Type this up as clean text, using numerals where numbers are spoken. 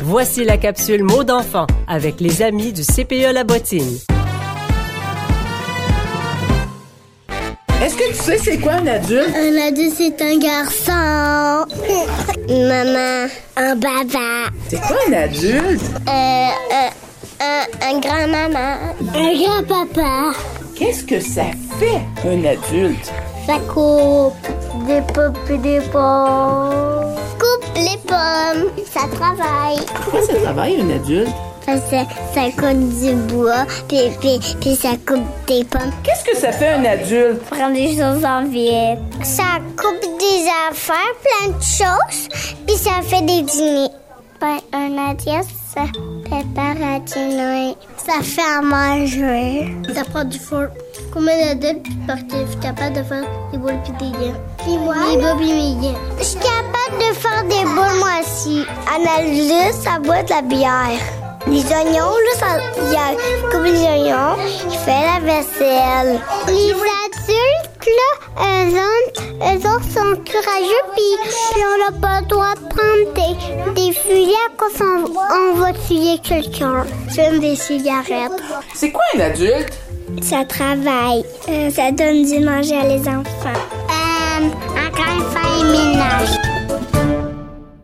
Voici la capsule mots d'enfant avec les amis du CPE La Bottine. Est-ce que tu sais c'est quoi un adulte? Un adulte, c'est un garçon. Une maman. Un baba. C'est quoi un adulte? Un grand-maman. Un grand-papa. Qu'est-ce que ça fait, un adulte? Ça coupe des pommes et des pommes. Coupe les pommes. Ça travaille. Pourquoi ça travaille, un adulte? Parce que ça coupe du bois, puis ça coupe des pommes. Qu'est-ce que ça fait, un adulte? Prendre des choses en vite. Ça coupe des affaires, plein de choses, puis ça fait des dîners. Ben, un adulte, ça prépare à dîner. Ça fait à manger. Ça prend du four. Comme un adulte, tu es capable de faire des boules puis des gains. Puis moi, des boules puis des gains. Je suis capable de faire des boules, moi aussi. Un adulte, ça boit de la bière. Les oignons, là, il coupe les oignons, il fait la vaisselle. Les adultes, là, eux autres sont courageux, puis on n'a pas le droit de prendre des fusils quand on va tuer quelqu'un. Fume des cigarettes. C'est quoi un adulte? Ça travaille. Ça donne du manger à les enfants. Quand il fait le ménage.